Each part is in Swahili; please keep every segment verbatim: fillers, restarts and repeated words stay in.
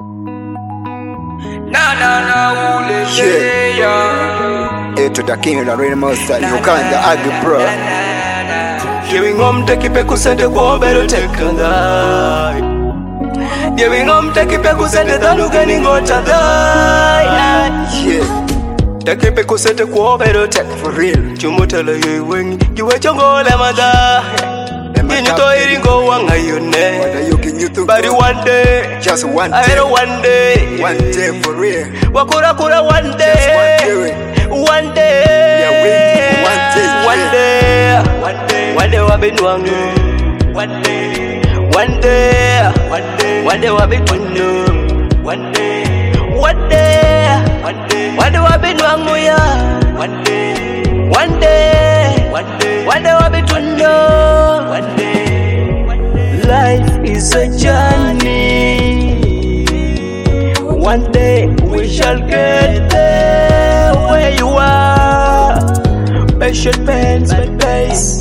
Na na na ule yeah. Eto da king na real master Uganda agi bro. Giving home take it kusende kwa better take and Giving home take it kusende tanu gani ngota dai. Yeah. Take it kusende kwa better take For real. Chumutala ye wengi giwe chongo le mada. Kinyu to iringo wanga yone. What you can you do? But one day, Just one I day. know one day, One day for real. Wakura kura one day, one day, Yeah, wait. One day. one day, one day, one day wabinwangu, one day, one day, one day, one day wabinwangu, one day, one day, one day, one day wabinwangu ya, one day, one day, one day, one day wabinwangu, one day. Life is a journey. One day we shall get there where you are. Patient pains but pays.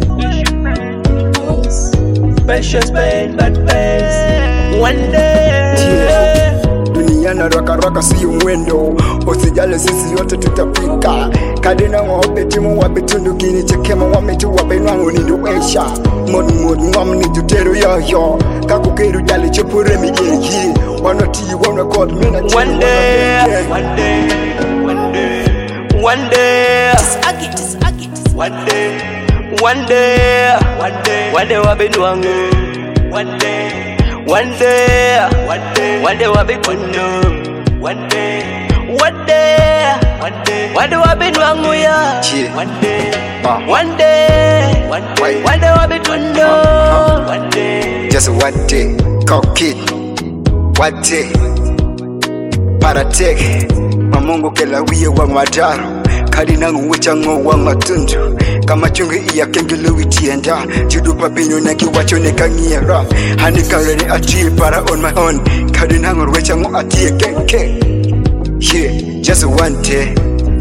Patience pain but pays. One day. Duniana raka raka siyo mwendo. Usijale sisi yote tutafika. Kadina waope timu wape tundu gini chekema wame tu wape nwangu nindo esha. Modi modi ngam ni tutero yo yo. Kaku keru jale chepure mi ye ye. Wanna tea wanna god mina tea. One day, one day, one day, one day. One day, one day, one day, one day wabinwangu. One day, one day, one day, one day wabinwangu. One day, one day, one day, one day wabinwangu ya. One day, one day, one day, one day wabinwangu. One day, Just one day. Cock it. One day. Paratek. Mamungu kela wiye wa mataro. Kadina nguwicha ngo wa matundu. Kama chungi iya kengele witienda. Judupa pinyo na kiwacho ne kangiera. Hani kareni atie para on my own. Kadina nguwicha ngo atie kenke. Yeah, just one day.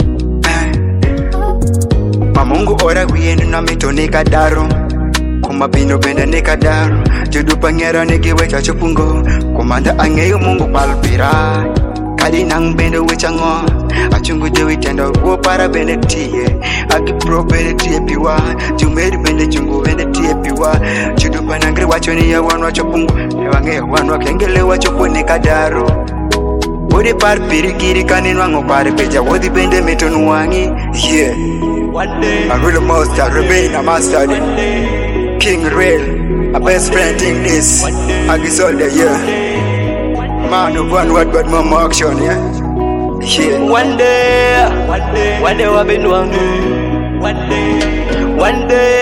Mamungu ora wiye na mitone kadaro. Kuma bino bende ne kadaro. Judupa ngera ne kiwacho chupungo. Kumanda angeyo mungu palpira. Kadina bende wicha ngo. Achungu de witendo wo para bene tie. Agi pro bene tie piwa. Jumeri bene chungu bene tie piwa. Chudu panangre wacho ni ya wanwa chopungu. Ewange wanwa kengele wacho pone kadaro. Wodi par pirikiri kaninu wango pare peja. Wodi bende metonu wangi. Yeah. one day, I really master, remain a master. King Real, a best friend in this. Agi soldier, yeah. Man of one word but more action, yeah. Yeah. one day, one day, one day wabinwangu. One day, one day.